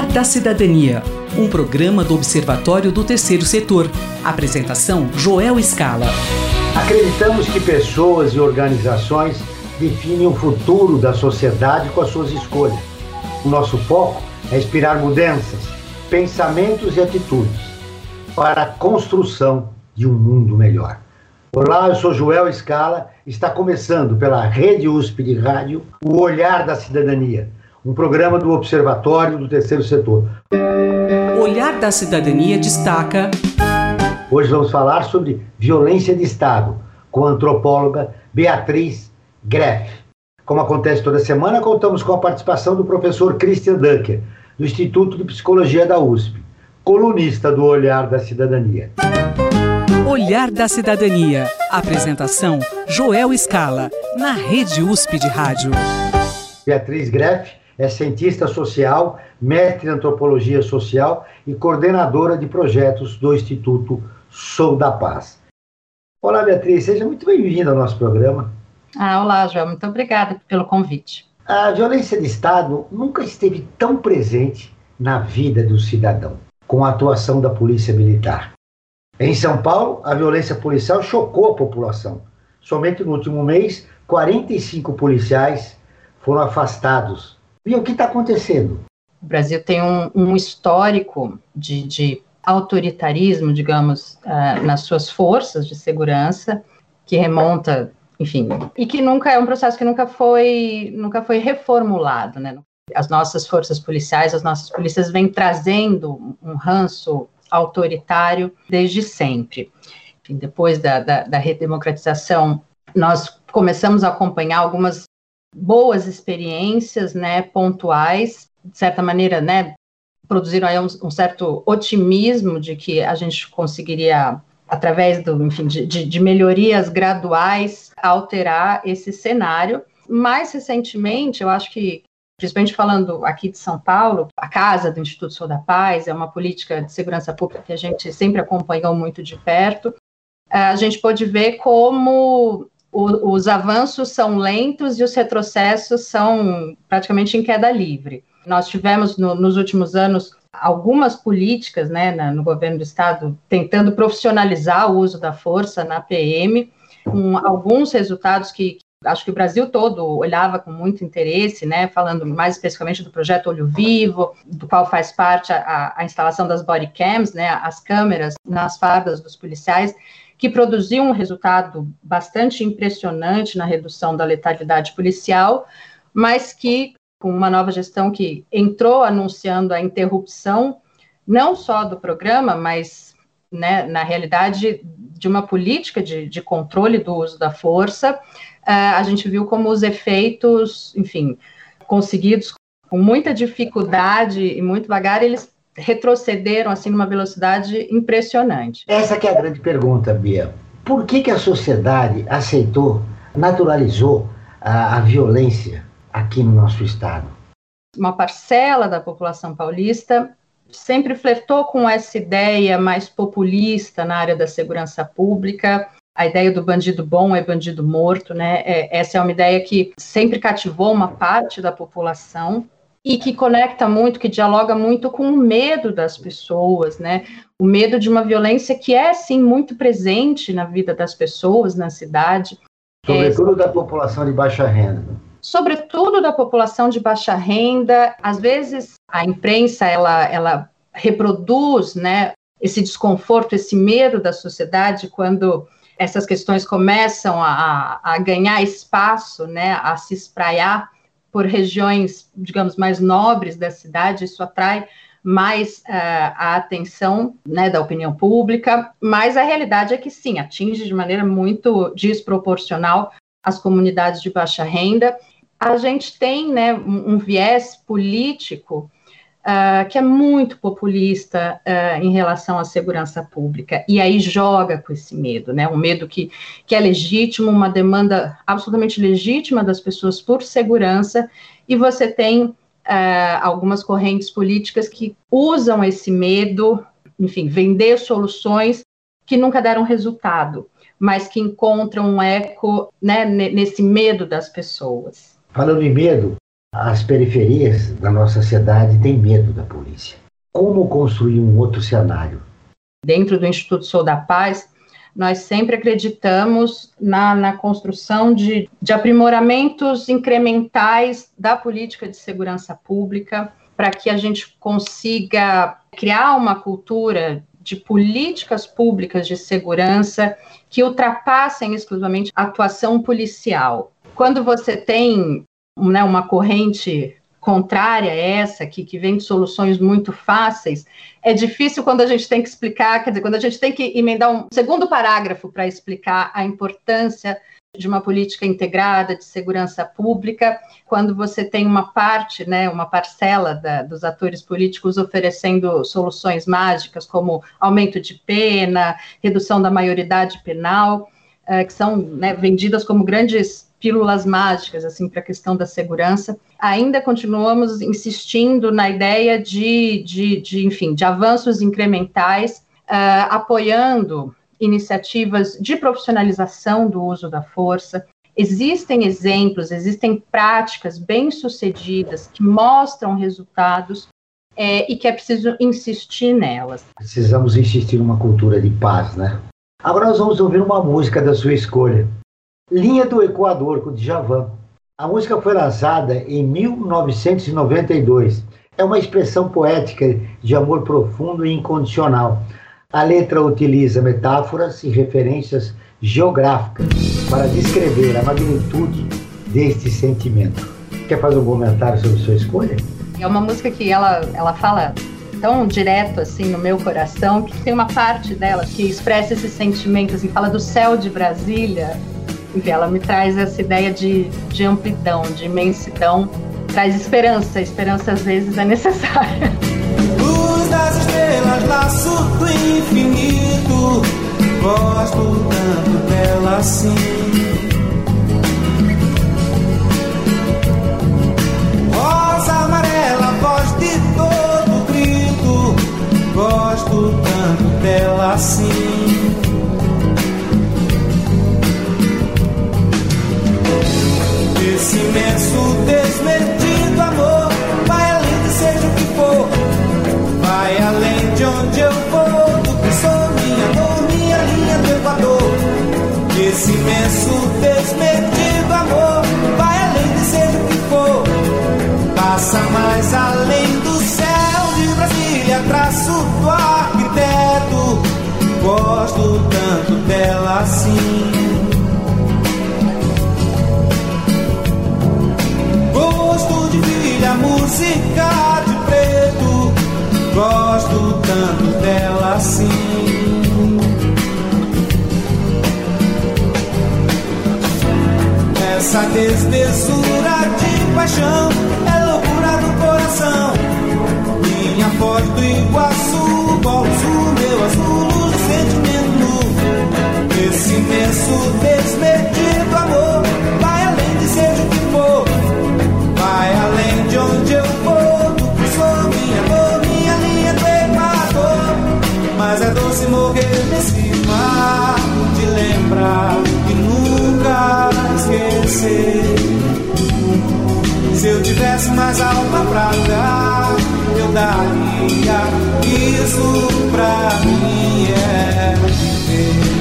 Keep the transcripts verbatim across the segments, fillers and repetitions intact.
Olhar da Cidadania, um programa do Observatório do Terceiro Setor. Apresentação, Joel Scala. Acreditamos que pessoas e organizações definem o futuro da sociedade com as suas escolhas. O nosso foco é inspirar mudanças, pensamentos e atitudes para a construção de um mundo melhor. Olá, eu sou Joel Scala. Está começando pela Rede U S P de Rádio o Olhar da Cidadania, um programa do Observatório do Terceiro Setor. Olhar da Cidadania destaca... Hoje vamos falar sobre violência de Estado, com a antropóloga Beatriz Greff. Como acontece toda semana, contamos com a participação do professor Christian Dunker, do Instituto de Psicologia da U S P, colunista do Olhar da Cidadania. Olhar da Cidadania. Apresentação, Joel Scala, na Rede U S P de Rádio. Beatriz Greff é cientista social, mestre em antropologia social e coordenadora de projetos do Instituto Sou da Paz. Olá, Beatriz, seja muito bem-vinda ao nosso programa. Ah, olá, Joel, muito obrigada pelo convite. A violência de Estado nunca esteve tão presente na vida do cidadão, com a atuação da Polícia Militar. Em São Paulo, a violência policial chocou a população. Somente no último mês, quarenta e cinco policiais foram afastados. E o que está acontecendo? O Brasil tem um, um histórico de, de autoritarismo, digamos, uh, nas suas forças de segurança, que remonta, enfim, e que nunca é um processo que nunca foi, nunca foi reformulado, né? As nossas forças policiais, as nossas polícias vêm trazendo um ranço autoritário desde sempre. Enfim, depois da, da, da redemocratização, nós começamos a acompanhar algumas boas experiências, né, pontuais, de certa maneira, né, produziram aí um, um certo otimismo de que a gente conseguiria, através do, enfim, de, de, de melhorias graduais, alterar esse cenário. Mais recentemente, eu acho que, principalmente falando aqui de São Paulo, a Casa do Instituto Sou da Paz é uma política de segurança pública que a gente sempre acompanhou muito de perto. A gente pôde ver como o, os avanços são lentos e os retrocessos são praticamente em queda livre. Nós tivemos, no, nos últimos anos, algumas políticas, né, na, no governo do Estado tentando profissionalizar o uso da força na P M, com alguns resultados que acho que o Brasil todo olhava com muito interesse, né, falando mais especificamente do projeto Olho Vivo, do qual faz parte a, a instalação das body cams, né, as câmeras nas fardas dos policiais, que produziu um resultado bastante impressionante na redução da letalidade policial, mas que, com uma nova gestão que entrou anunciando a interrupção, não só do programa, mas, né, na realidade, de uma política de, de controle do uso da força, uh, a gente viu como os efeitos, enfim, conseguidos com muita dificuldade e muito vagar, eles retrocederam assim numa velocidade impressionante. Essa que é a grande pergunta, Bia. Por que que a sociedade aceitou, naturalizou a, a violência aqui no nosso estado? Uma parcela da população paulista sempre flertou com essa ideia mais populista na área da segurança pública. A ideia do bandido bom é bandido morto, né? É, essa é uma ideia que sempre cativou uma parte da população e que conecta muito, que dialoga muito com o medo das pessoas, né? O medo de uma violência que é, sim, muito presente na vida das pessoas, na cidade. Sobretudo é, da população de baixa renda. Sobretudo da população de baixa renda. Às vezes, a imprensa, ela, ela reproduz, né, esse desconforto, esse medo da sociedade quando essas questões começam a, a ganhar espaço, né, a se espraiar por regiões, digamos, mais nobres da cidade. Isso atrai mais uh, a atenção, né, da opinião pública, mas a realidade é que sim, atinge de maneira muito desproporcional as comunidades de baixa renda. A gente tem, né, um, um viés político uh, que é muito populista uh, em relação à segurança pública, e aí joga com esse medo, né, um medo que, que é legítimo, uma demanda absolutamente legítima das pessoas por segurança, e você tem Uh, algumas correntes políticas que usam esse medo, enfim, vender soluções que nunca deram resultado, mas que encontram um eco, né, nesse medo das pessoas. Falando em medo, As periferias da nossa cidade têm medo da polícia. Como construir um outro cenário? Dentro do Instituto Sou da Paz, nós sempre acreditamos na, na construção de, de aprimoramentos incrementais da política de segurança pública, para que a gente consiga criar uma cultura de políticas públicas de segurança que ultrapassem exclusivamente a atuação policial. Quando você tem, né, uma corrente contrária a essa, que, que vem de soluções muito fáceis, é difícil quando a gente tem que explicar, quer dizer, quando a gente tem que emendar um segundo parágrafo para explicar a importância de uma política integrada de segurança pública, quando você tem uma parte, né, uma parcela da, dos atores políticos oferecendo soluções mágicas, como aumento de pena, redução da maioridade penal, é, que são, né, vendidas como grandes pílulas mágicas, assim, para a questão da segurança. Ainda continuamos insistindo na ideia de, de, de enfim, de avanços incrementais, uh, apoiando iniciativas de profissionalização do uso da força. Existem exemplos, existem práticas bem-sucedidas que mostram resultados é, e que é preciso insistir nelas. Precisamos insistir numa cultura de paz, né? Agora nós vamos ouvir uma música da sua escolha. Linha do Equador, com o Djavan. A música foi lançada em mil novecentos e noventa e dois. É uma expressão poética de amor profundo e incondicional. A letra utiliza metáforas e referências geográficas para descrever a magnitude deste sentimento. Quer fazer um comentário sobre sua escolha? É uma música que ela, ela fala tão direto assim no meu coração, que tem uma parte dela que expressa esse sentimento, assim, fala do céu de Brasília. Enfim, ela me traz essa ideia de, de amplidão, de imensidão, traz esperança. Esperança às vezes é necessária. Luz das estrelas, laço do infinito, gosto tanto dela assim. Rosa amarela, voz de todo grito, gosto tanto dela assim. Esse imenso desmedido amor vai além de seja o que for, vai além de onde eu vou, do que sou minha dor, minha linha do Equador. Esse imenso desmedido amor vai além de seja o que for, passa mais além do céu de Brasília, traço do arquiteto, gosto tanto dela assim. Música de preto, gosto tanto dela assim. Essa desmesura de paixão é loucura do coração. Minha foz do Iguaçu, polo sul, meu azul, luz do sentimento nu. Esse imenso desmedido amor vai além de seja o que for, vai além de onde eu vou, do que sou minha dor, minha linha do Equador. Mas é doce morrer nesse mar, de lembrar e nunca esquecer. Se eu tivesse mais alma pra dar, eu daria. Isso pra mim é viver.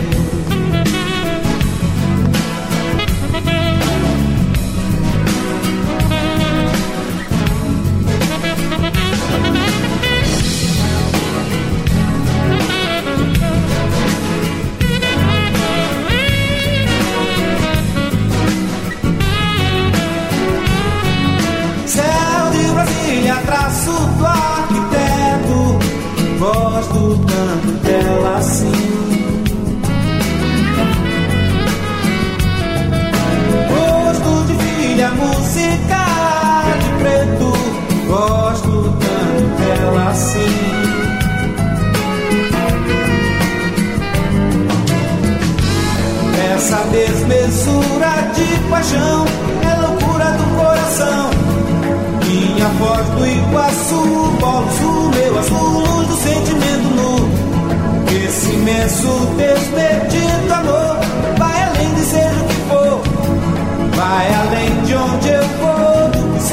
Traço do arquiteto, gosto tanto dela assim. Gosto de filha, música de preto, gosto tanto dela assim. Essa desmesura de paixão é loucura do coração. Minha voz do Iguaçu, polo sul, meu azul, luz do sentimento nu. Esse imenso desmedido amor vai além de seja o que for, vai além de onde eu vou, do que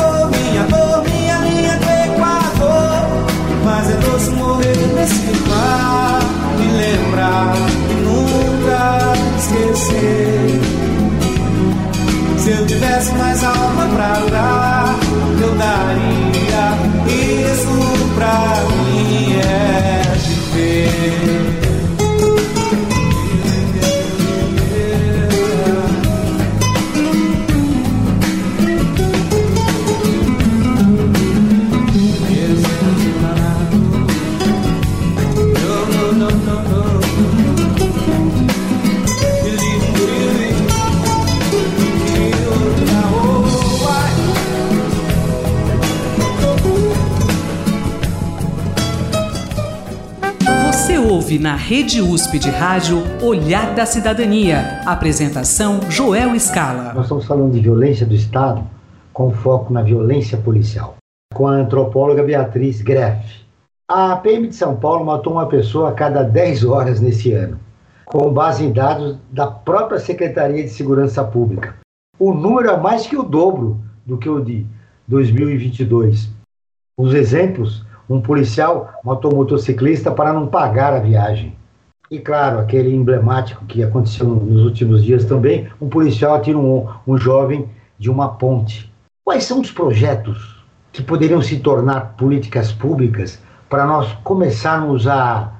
decifrar e lembrar e nunca esquecer. Se eu tivesse mais alma pra dar, eu daria. Isso pra mim é viver. Ouve na Rede U S P de Rádio Olhar da Cidadania. Apresentação Joel Scala. Nós estamos falando de violência do Estado com foco na violência policial. Com a antropóloga Beatriz Greff. A P M de São Paulo matou uma pessoa a cada dez horas nesse ano, com base em dados da própria Secretaria de Segurança Pública. O número é mais que o dobro do que o de dois mil e vinte e dois. Os exemplos: um policial matou um motociclista para não pagar a viagem. E claro, aquele emblemático que aconteceu nos últimos dias também, um policial atira um, um jovem de uma ponte. Quais são os projetos que poderiam se tornar políticas públicas para nós começarmos a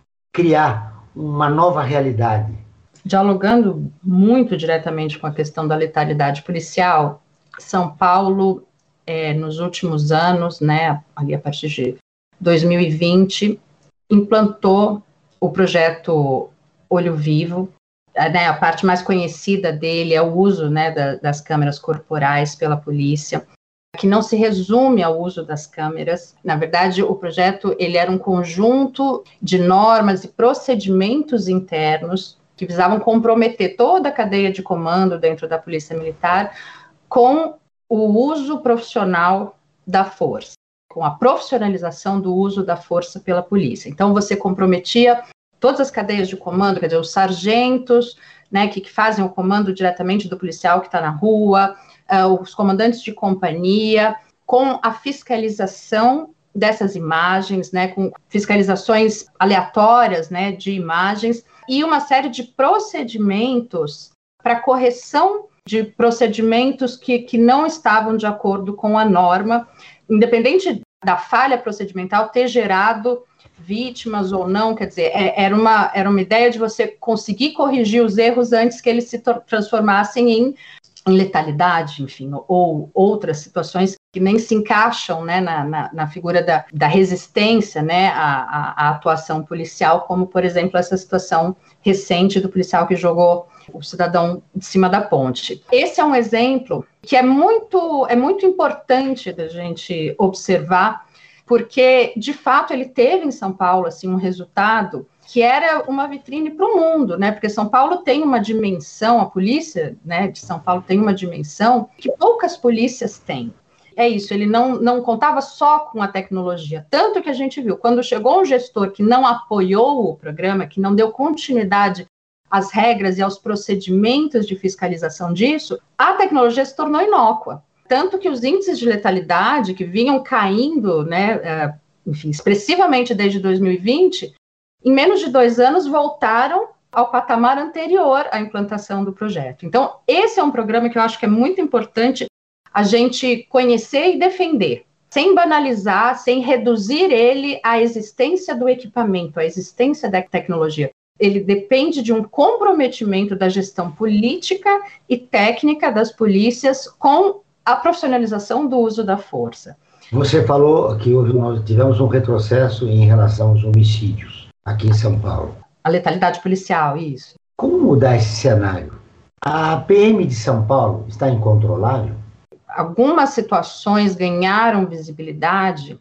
criar uma nova realidade? Dialogando muito diretamente com a questão da letalidade policial, São Paulo, é, nos últimos anos, né, ali a partir de dois mil e vinte, implantou o projeto Olho Vivo. A, né, a parte mais conhecida dele é o uso, né, da, das câmeras corporais pela polícia, que não se resume ao uso das câmeras. Na verdade, o projeto ele era um conjunto de normas e procedimentos internos que visavam comprometer toda a cadeia de comando dentro da Polícia Militar com o uso profissional da força, com a profissionalização do uso da força pela polícia. Então, você comprometia todas as cadeias de comando, quer dizer, os sargentos, né, que, que fazem o comando diretamente do policial que está na rua, uh, os comandantes de companhia, com a fiscalização dessas imagens, né, com fiscalizações aleatórias, né, de imagens, e uma série de procedimentos para correção de procedimentos que, que não estavam de acordo com a norma, independente da falha procedimental ter gerado vítimas ou não, quer dizer, é, era, uma, era uma ideia de você conseguir corrigir os erros antes que eles se transformassem em, em letalidade, enfim, ou outras situações que nem se encaixam, né, na, na, na figura da, da resistência, né, à, à, à atuação policial, como, por exemplo, essa situação recente do policial que jogou o cidadão de cima da ponte. Esse é um exemplo que é muito, é muito importante da gente observar, porque, de fato, ele teve em São Paulo assim, um resultado que era uma vitrine para o mundo, né? Porque São Paulo tem uma dimensão, a polícia, né, de São Paulo tem uma dimensão que poucas polícias têm. É isso, ele não, não contava só com a tecnologia, tanto que a gente viu, quando chegou um gestor que não apoiou o programa, que não deu continuidade às regras e aos procedimentos de fiscalização disso, a tecnologia se tornou inócua. Tanto que os índices de letalidade, que vinham caindo, né, enfim, expressivamente desde dois mil e vinte, em menos de dois anos voltaram ao patamar anterior à implantação do projeto. Então, esse é um programa que eu acho que é muito importante a gente conhecer e defender, sem banalizar, sem reduzir ele à existência do equipamento, à existência da tecnologia. Ele depende de um comprometimento da gestão política e técnica das polícias com a profissionalização do uso da força. Você falou que houve, nós tivemos um retrocesso em relação aos homicídios aqui em São Paulo. A letalidade policial, isso. Como mudar esse cenário? A P M de São Paulo está incontrolável? Algumas situações ganharam visibilidade,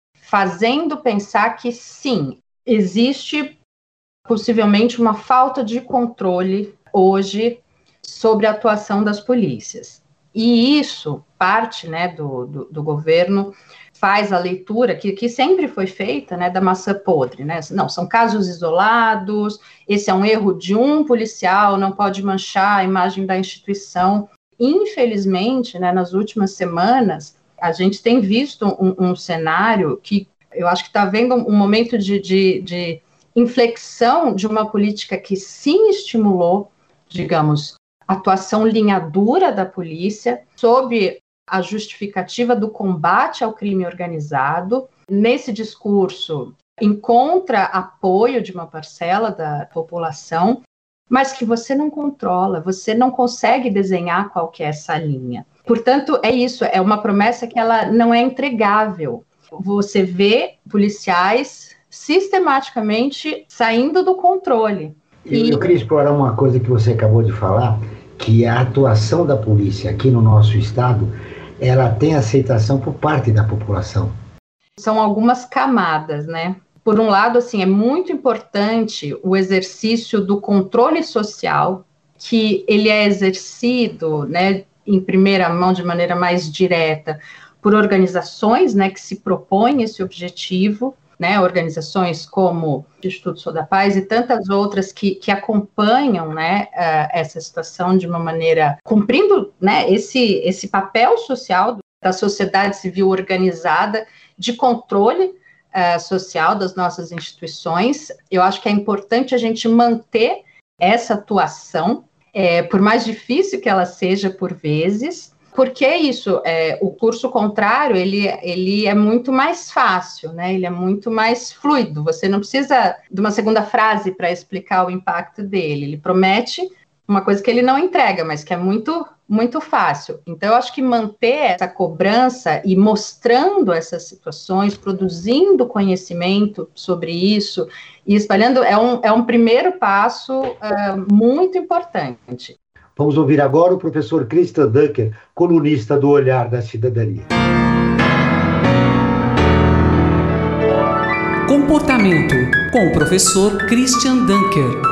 fazendo pensar que, sim, existe possivelmente uma falta de controle hoje sobre a atuação das polícias. E isso, parte, né, do, do, do governo, faz a leitura, que, que sempre foi feita, né, da maçã podre, né? Não, são casos isolados, esse é um erro de um policial, não pode manchar a imagem da instituição. Infelizmente, né, nas últimas semanas, a gente tem visto um, um cenário que Eu acho que está havendo um momento de, de, de inflexão de uma política que sim estimulou, digamos, a atuação linha dura da polícia, sob a justificativa do combate ao crime organizado. Nesse discurso, encontra apoio de uma parcela da população, mas que você não controla, você não consegue desenhar qual que é essa linha. Portanto, é isso, é uma promessa que ela não é entregável. Você vê policiais sistematicamente saindo do controle. Eu, e... eu queria explorar uma coisa que você acabou de falar, que a atuação da polícia aqui no nosso estado, ela tem aceitação por parte da população. São algumas camadas, né? Por um lado, assim, é muito importante o exercício do controle social, que ele é exercido, né, em primeira mão, de maneira mais direta, por organizações, né, que se propõem esse objetivo, né, organizações como o Instituto Sou da Paz e tantas outras que, que acompanham, né, uh, essa situação de uma maneira, cumprindo, né, esse, esse papel social da sociedade civil organizada de controle uh, social das nossas instituições. Eu acho que é importante a gente manter essa atuação, é, por mais difícil que ela seja por vezes, porque é isso, é, o curso contrário, ele, ele é muito mais fácil, né? Ele é muito mais fluido, você não precisa de uma segunda frase para explicar o impacto dele, ele promete uma coisa que ele não entrega, mas que é muito, muito fácil. Então, eu acho que manter essa cobrança e mostrando essas situações, produzindo conhecimento sobre isso e espalhando, é um, é um primeiro passo uh, muito importante. Vamos ouvir agora o professor Christian Dunker, colunista do Olhar da Cidadania. Comportamento, com o professor Christian Dunker.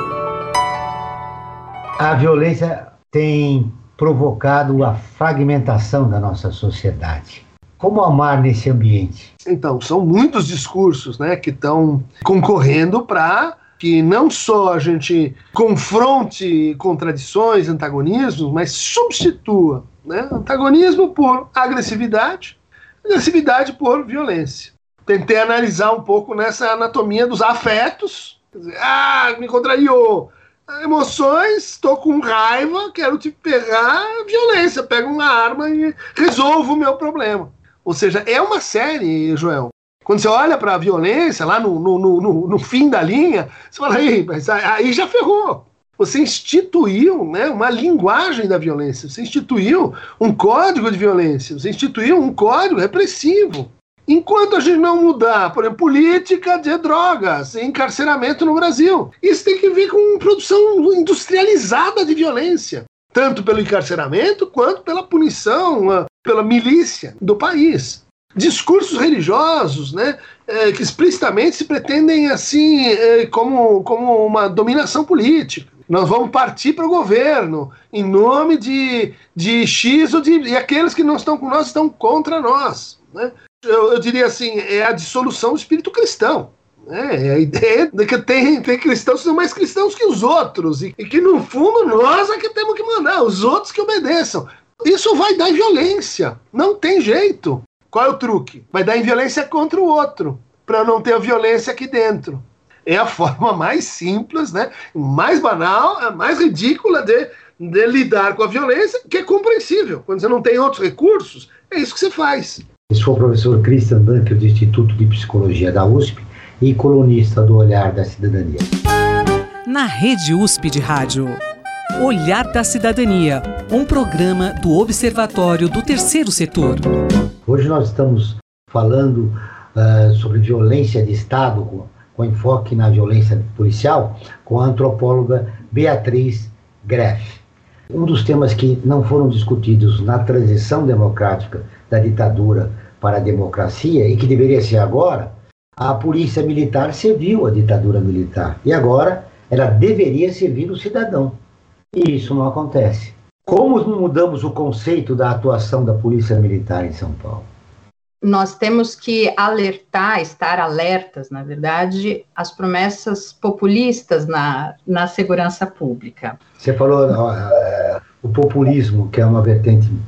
A violência tem provocado a fragmentação da nossa sociedade. Como amar nesse ambiente? Então, são muitos discursos, né, que estão concorrendo para que não só a gente confronte contradições, antagonismos, mas substitua, né, antagonismo por agressividade, agressividade por violência. Tentei analisar um pouco nessa anatomia dos afetos. Quer dizer, ah, me contrariou. Emoções, estou com raiva, quero te pegar, violência, pego uma arma e resolvo o meu problema. Ou seja, é uma série, Joel. Quando você olha para a violência, lá no, no, no, no fim da linha, você fala, aí, mas aí já ferrou. Você instituiu, né, uma linguagem da violência, você instituiu um código de violência, você instituiu um código repressivo. Enquanto a gente não mudar, por exemplo, política de drogas, encarceramento no Brasil, isso tem que ver com produção industrializada de violência, tanto pelo encarceramento quanto pela punição, pela milícia do país. Discursos religiosos, né, é, que explicitamente se pretendem assim, é, como, como uma dominação política. Nós vamos partir para o governo em nome de, de X ou de... E aqueles que não estão com nós estão contra nós, né? Eu, eu diria assim, é a dissolução do espírito cristão. Né? É a ideia de que tem, tem cristãos que são mais cristãos que os outros e, e que, no fundo, nós é que temos que mandar, os outros que obedeçam. Isso vai dar violência, não tem jeito. Qual é o truque? Vai dar violência contra o outro, para não ter a violência aqui dentro. É a forma mais simples, né? Mais banal, a mais ridícula de, de lidar com a violência, que é compreensível. Quando você não tem outros recursos, é isso que você faz. Esse foi o professor Christian Dunker, do Instituto de Psicologia da U S P e colunista do Olhar da Cidadania. Na Rede U S P de Rádio, Olhar da Cidadania, um programa do Observatório do Terceiro Setor. Hoje nós estamos falando uh, sobre violência de Estado, com, com enfoque na violência policial, com a antropóloga Beatriz Greff. Um dos temas que não foram discutidos na transição democrática da ditadura para a democracia, e que deveria ser agora, a polícia militar serviu a ditadura militar. E agora ela deveria servir o cidadão. E isso não acontece. Como mudamos o conceito da atuação da polícia militar em São Paulo? Nós temos que alertar, estar alertas, na verdade, às promessas populistas na, na segurança pública. Você falou uh, uh, o populismo, que é uma vertente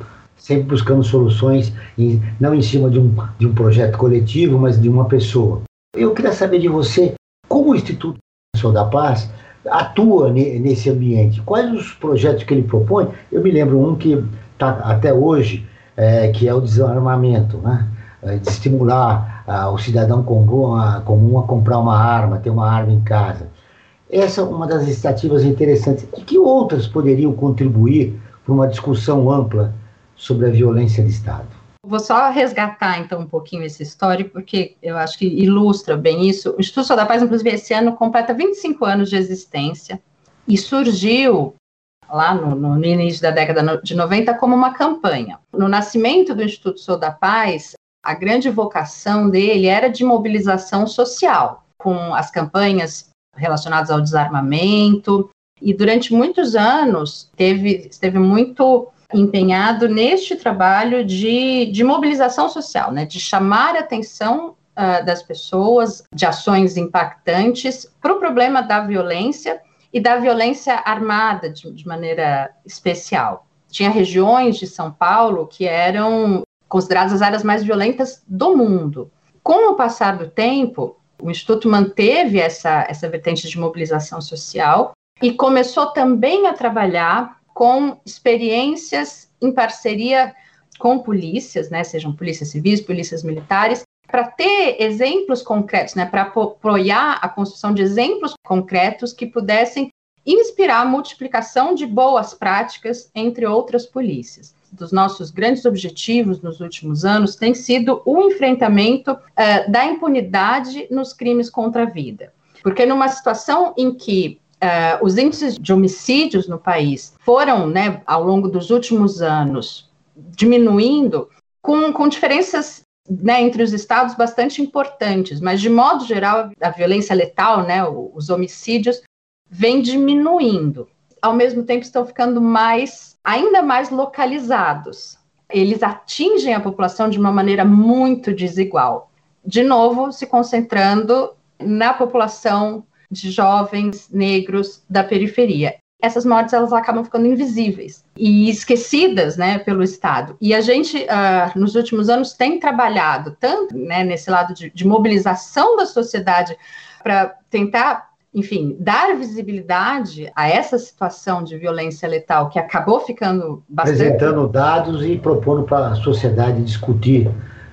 sempre buscando soluções, em, não em cima de um, de um projeto coletivo, mas de uma pessoa. Eu queria saber de você, como o Instituto Defensor da Paz atua ne, nesse ambiente, quais os projetos que ele propõe. Eu me lembro um que está até hoje, é, que é o desarmamento, né? É, de estimular ah, o cidadão comum a, comum a comprar uma arma, ter uma arma em casa. Essa é uma das iniciativas interessantes. E que outras poderiam contribuir para uma discussão ampla sobre a violência de Estado? Vou só resgatar, então, um pouquinho esse histórico, porque eu acho que ilustra bem isso. O Instituto da Paz, inclusive, esse ano completa vinte e cinco anos de existência e surgiu lá no, no início da década de noventa como uma campanha. No nascimento do Instituto Sou da Paz, a grande vocação dele era de mobilização social, com as campanhas relacionadas ao desarmamento, e durante muitos anos teve, esteve muito empenhado neste trabalho de, de mobilização social, né, de chamar a atenção uh, das pessoas, de ações impactantes para o problema da violência e da violência armada de, de maneira especial. Tinha regiões de São Paulo que eram consideradas as áreas mais violentas do mundo. Com o passar do tempo, o Instituto manteve essa, essa vertente de mobilização social e começou também a trabalhar com experiências em parceria com polícias, né, sejam polícias civis, polícias militares, para ter exemplos concretos, né, para apoiar a construção de exemplos concretos que pudessem inspirar a multiplicação de boas práticas entre outras polícias. Dos nossos grandes objetivos nos últimos anos tem sido o enfrentamento uh, da impunidade nos crimes contra a vida. Porque numa situação em que uh, os índices de homicídios no país foram, né, ao longo dos últimos anos, diminuindo, com, com diferenças, né, entre os estados bastante importantes, mas de modo geral a violência letal, né, os homicídios, vem diminuindo. Ao mesmo tempo estão ficando mais, ainda mais localizados. Eles atingem a população de uma maneira muito desigual. De novo, se concentrando na população de jovens negros da periferia. Essas mortes, elas acabam ficando invisíveis e esquecidas, né, pelo Estado. E a gente, uh, nos últimos anos, tem trabalhado tanto, né, nesse lado de, de mobilização da sociedade para tentar, enfim, dar visibilidade a essa situação de violência letal que acabou ficando bastante... Apresentando dados e propondo para a sociedade discutir.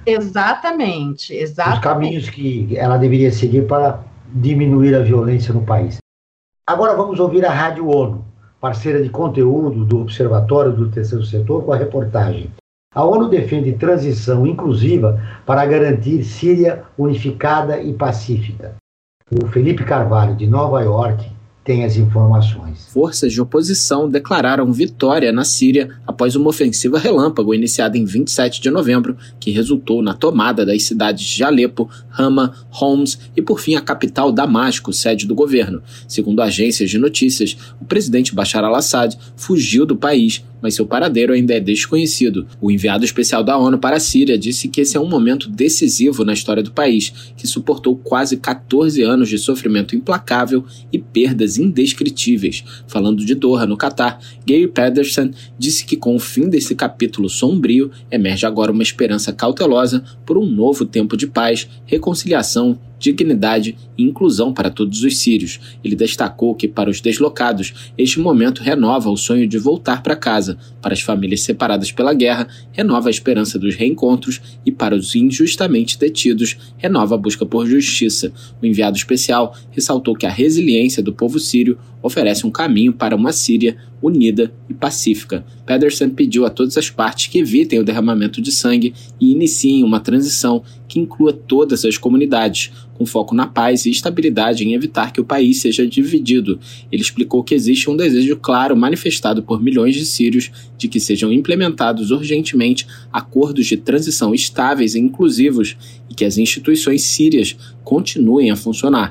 Exatamente, exatamente. Os caminhos que ela deveria seguir para diminuir a violência no país. Agora vamos ouvir a Rádio ONU, parceira de conteúdo do Observatório do Terceiro Setor, com a reportagem. A ONU defende transição inclusiva para garantir Síria unificada e pacífica. O Felipe Carvalho, de Nova York, tem as informações. Forças de oposição declararam vitória na Síria após uma ofensiva relâmpago iniciada em vinte e sete de novembro, que resultou na tomada das cidades de Alepo, Hama, Homs e, por fim, a capital Damasco, sede do governo. Segundo agências de notícias, o presidente Bashar al-Assad fugiu do país, mas seu paradeiro ainda é desconhecido. O enviado especial da ONU para a Síria disse que esse é um momento decisivo na história do país, que suportou quase catorze anos de sofrimento implacável e perdas indescritíveis. Falando de Doha, no Catar, Geir Pedersen disse que com o fim desse capítulo sombrio, emerge agora uma esperança cautelosa por um novo tempo de paz, reconciliação, dignidade e inclusão para todos os sírios. Ele destacou que, para os deslocados, este momento renova o sonho de voltar para casa. Para as famílias separadas pela guerra, renova a esperança dos reencontros e, para os injustamente detidos, renova a busca por justiça. O enviado especial ressaltou que a resiliência do povo sírio oferece um caminho para uma Síria unida e pacífica. Pedersen pediu a todas as partes que evitem o derramamento de sangue e iniciem uma transição que inclua todas as comunidades, com foco na paz e estabilidade em evitar que o país seja dividido. Ele explicou que existe um desejo claro manifestado por milhões de sírios de que sejam implementados urgentemente acordos de transição estáveis e inclusivos e que as instituições sírias continuem a funcionar.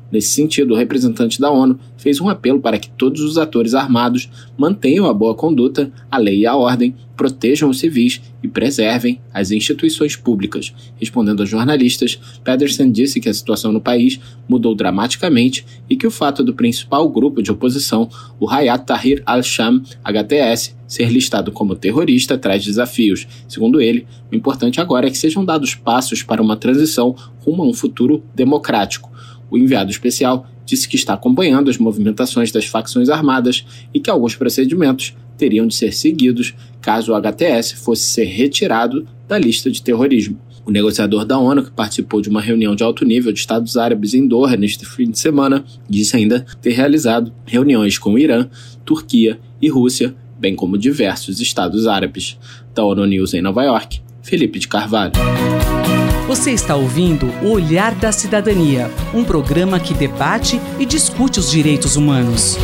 Nesse sentido, o representante da ONU fez um apelo para que todos os atores armados mantenham a boa conduta, a lei e a ordem, protejam os civis e preservem as instituições públicas. Respondendo a jornalistas, Pedersen disse que a situação no país mudou dramaticamente e que o fato do principal grupo de oposição, o Hayat Tahrir al-Sham, H T S, ser listado como terrorista traz desafios. Segundo ele, o importante agora é que sejam dados passos para uma transição rumo a um futuro democrático. O enviado especial disse que está acompanhando as movimentações das facções armadas e que alguns procedimentos teriam de ser seguidos caso o H T S fosse ser retirado da lista de terrorismo. O negociador da ONU, que participou de uma reunião de alto nível de Estados Árabes em Doha neste fim de semana, disse ainda ter realizado reuniões com o Irã, Turquia e Rússia, bem como diversos estados árabes. Da ONU News em Nova York, Felipe de Carvalho. Você está ouvindo O Olhar da Cidadania, um programa que debate e discute os direitos humanos.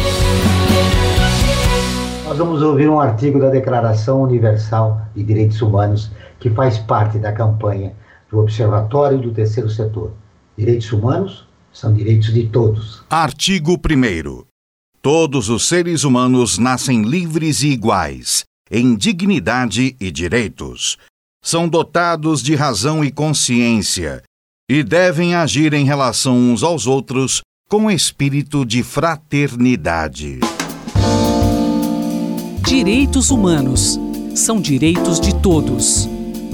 Nós vamos ouvir um artigo da Declaração Universal de Direitos Humanos que faz parte da campanha do Observatório do Terceiro Setor. Direitos humanos são direitos de todos. Artigo primeiro. Todos os seres humanos nascem livres e iguais, em dignidade e direitos. São dotados de razão e consciência e devem agir em relação uns aos outros com espírito de fraternidade. Direitos humanos são direitos de todos.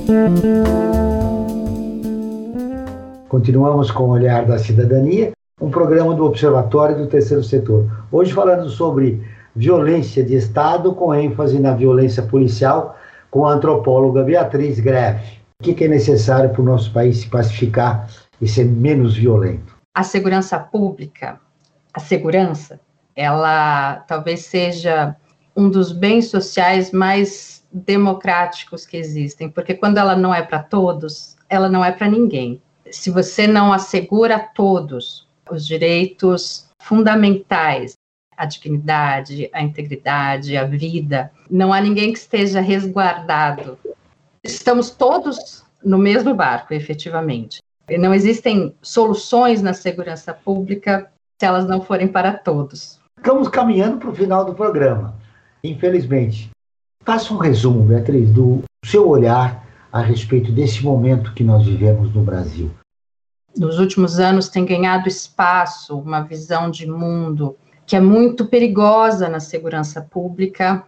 Continuamos com o Olhar da Cidadania, um programa do Observatório do Terceiro Setor. Hoje falando sobre violência de Estado, com ênfase na violência policial, com a antropóloga Beatriz Greff. O que é necessário para o nosso país se pacificar e ser menos violento? A segurança pública, a segurança, ela talvez seja um dos bens sociais mais democráticos que existem, porque quando ela não é para todos, ela não é para ninguém. Se você não assegura a todos os direitos fundamentais, a dignidade, a integridade, a vida, não há ninguém que esteja resguardado. Estamos todos no mesmo barco, efetivamente. Não existem soluções na segurança pública se elas não forem para todos. Estamos caminhando para o final do programa, infelizmente. Faça um resumo, Beatriz, do seu olhar a respeito desse momento que nós vivemos no Brasil. Nos últimos anos tem ganhado espaço uma visão de mundo que é muito perigosa na segurança pública,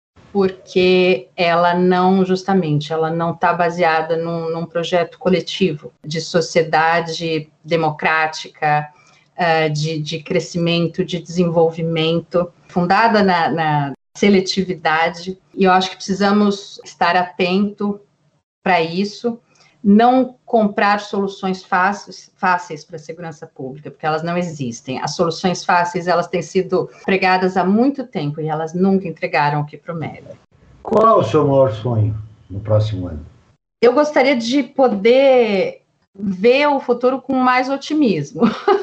porque ela não, justamente, ela não está baseada num, num projeto coletivo de sociedade democrática, uh, de, de crescimento, de desenvolvimento, fundada na, na seletividade, e eu acho que precisamos estar atento para isso, não comprar soluções fáceis, fáceis para a segurança pública, porque elas não existem. As soluções fáceis, elas têm sido pregadas há muito tempo e elas nunca entregaram o que prometem. Qual é o seu maior sonho no próximo ano? Eu gostaria de poder ver o futuro com mais otimismo.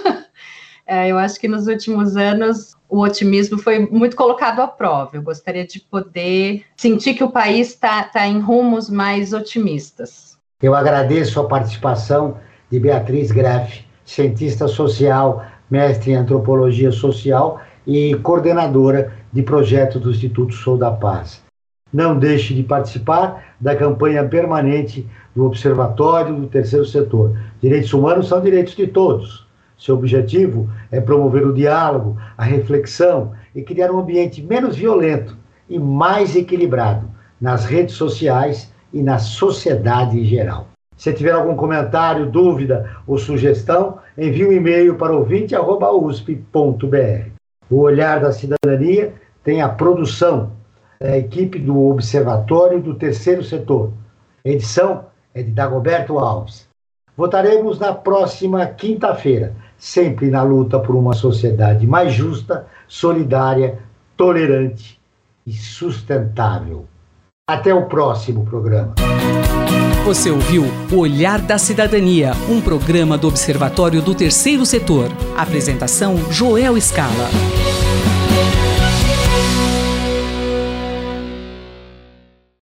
é, eu acho que nos últimos anos o otimismo foi muito colocado à prova. Eu gostaria de poder sentir que o país está tá em rumos mais otimistas. Eu agradeço a participação de Beatriz Greff, cientista social, mestre em antropologia social e coordenadora de projeto do Instituto Sou da Paz. Não deixe de participar da campanha permanente do Observatório do Terceiro Setor. Direitos humanos são direitos de todos. Seu objetivo é promover o diálogo, a reflexão e criar um ambiente menos violento e mais equilibrado nas redes sociais e na sociedade em geral. Se tiver algum comentário, dúvida ou sugestão, envie um e-mail para ouvinte arroba u s p ponto b r. O Olhar da Cidadania tem a produção da equipe do Observatório do Terceiro Setor. A edição é de Dagoberto Alves. Votaremos na próxima quinta-feira, sempre na luta por uma sociedade mais justa, solidária, tolerante e sustentável. Até o próximo programa. Você ouviu O Olhar da Cidadania, um programa do Observatório do Terceiro Setor. Apresentação: Joel Scala.